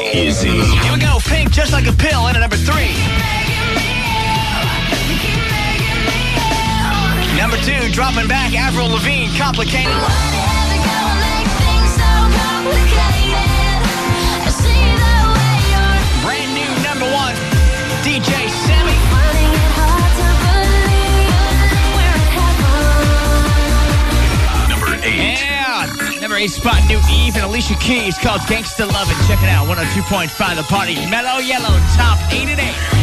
Easy. Here we go. Pink, Just Like a Pill, in at number 3. Number 2, dropping back, Avril Lavigne, Complicated. Brand new number 1, DJ Sammy. Number 8. Yeah, number 8 spot, New Eve and Alicia Keys, called Gangsta Lovin'. Check it out, 102.5 The Party. Mellow Yellow, top 8 and 8.